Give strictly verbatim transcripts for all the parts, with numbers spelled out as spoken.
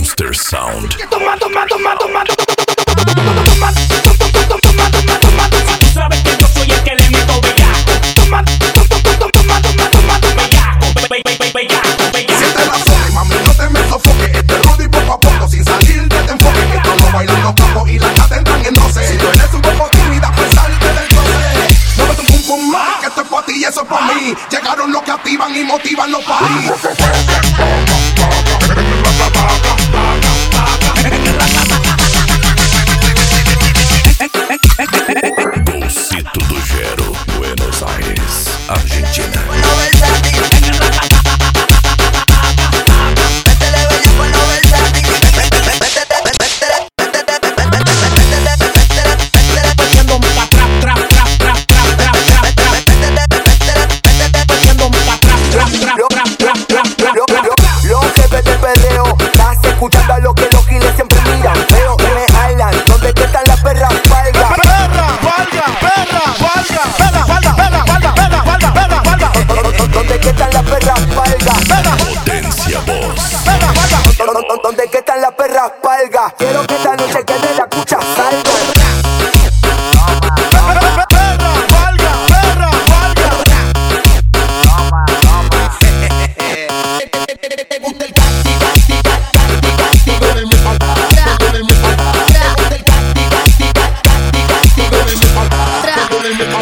Monster Sound. Toma, toma, toma, toma, toma, tú sabes que yo soy el que le meto bellaco. Toma, toma, toma, toma, toma, bellaco, bellaco, bellaco. Siente la sola, mami, no te me sofoques. Este Rudy poco a poco, sin salir de te enfoque. Que estamos bailando capo y la gata entran en doce. Si tú eres un poco tímida, pues salte del closet. Muévete un pum pum más, que esto es pa' ti y eso es pa' mí. Llegaron los que activan y motivan los paris. Bolsito do Gero, Buenos Aires, Argentina. Los jefes de perreo, estás escuchando a lo que los giles siempre miran. Veo que me hablan, ¿dónde que están las perras valgas? Perra, valga, perra, valga, perra, valga, perra, valga, perra, valga, perra, valga. ¿Dónde que están las perras valgas? Potencia Voz. Perra, valga. ¿Dónde que están las perras valgas? Quiero que esta noche que de la cucha salga. Perra, valga, perra, valga. Te gusta el casti, casti, casti, casti, con el mismo, con el mismo. Te gusta el casti, casti, casti, casti, con el mismo, con el mismo.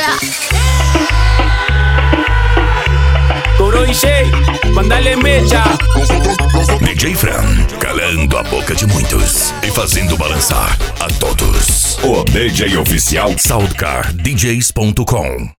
Coro D J, mandale mecha. D J Fran, calando a boca de muitos e fazendo balançar a todos. O D J oficial Soundcar D Js ponto com.